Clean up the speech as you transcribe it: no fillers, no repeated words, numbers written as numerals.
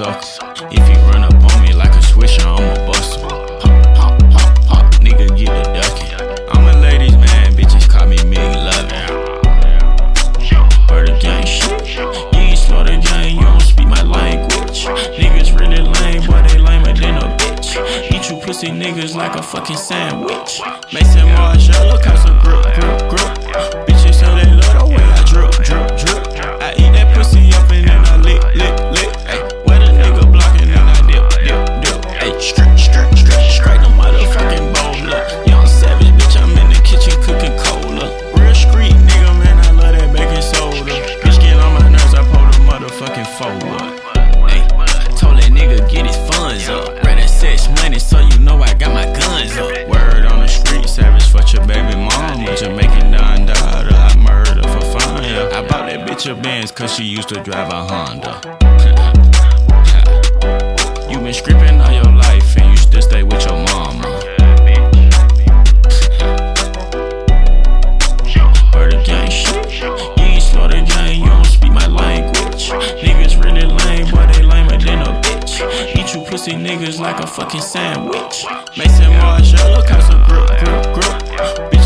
sucker. If you run up on me like a swisher, I'ma bust him. Pop, pop, pop, pop, nigga get a duckin'. I'm a ladies man, bitches call me Mig Lovin'. Word of gang shit. You ain't slow the gang, you don't speak my language. Niggas really lame, boy, they lamer than a bitch. Eat you pussy niggas like a fucking sandwich. Mason Marshall, look how some grip. Bitches so they love the way I drip. I eat that pussy up and then I lick. Ay, where the nigga blocking and I dip. Ay, straight the motherfucking bowl up. Young savage bitch, I'm in the kitchen cooking cola. Real street nigga, man, I love that baking soda. Bitch get on my nerves, I pull the motherfucking forward. Ay, told that nigga get his funds up. Rather sex money, so you know I got my guns up. Word on the street, savage fuck your baby mama. Jamaican Don daughter, I murder for fun. I bought that bitch a Benz cause she used to drive a Honda. You been scripting all your life and you still stay with your mama. Word of gang shit. You ain't slow the gang, you don't speak my language. Niggas really lame, boy, they lamer than a bitch. Eat you pussy niggas like a fucking sandwich. Mason Marshall, look how some grip.